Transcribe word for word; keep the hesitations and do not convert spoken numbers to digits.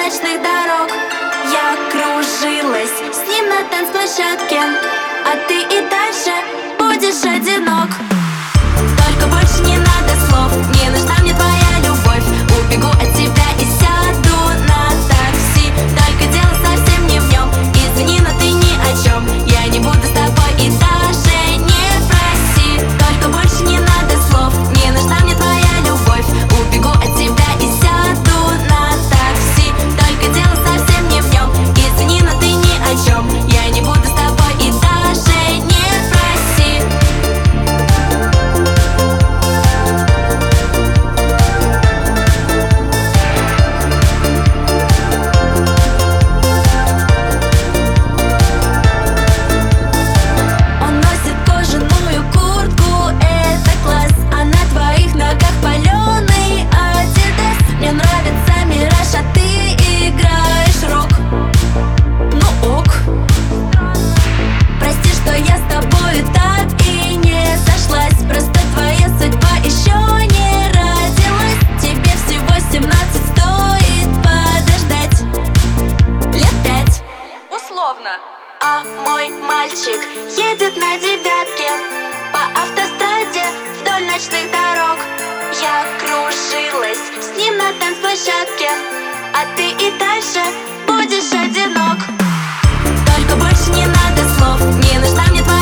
ночных дорог. Я кружилась с ним на танцплощадке, а ты и дальше будешь одинок. Только больше не надо слов, не нужна мне твоя любовь. Убегу от тебя и сяду на такси. Только дело совсем не в нем, извини, но ты ни о чем. Я не буду с тобой и даже не проси. Только больше не надо слов, не нужна мне твоя любовь. Убегу от тебя и сяду на такси. Только дело совсем не в нем, извини, но ты ни о чем. Я не буду с тобой и даже не проси. Он носит кожаную куртку, это класс, а на твоих ногах паленый Адидас. Мне нравится мираж, а ты играешь рок. Ну ок. Прости, что я с тобою так и не сошлась. Просто твоя судьба еще не родилась. Тебе всего семнадцать, стоит подождать лет пять. Условно. А мой мальчик едет на девятке по автостраде вдоль ночных дорог. Я кружилась с ним на танцплощадке, а ты и дальше будешь одинок. Только больше не надо слов, не нужна мне твоя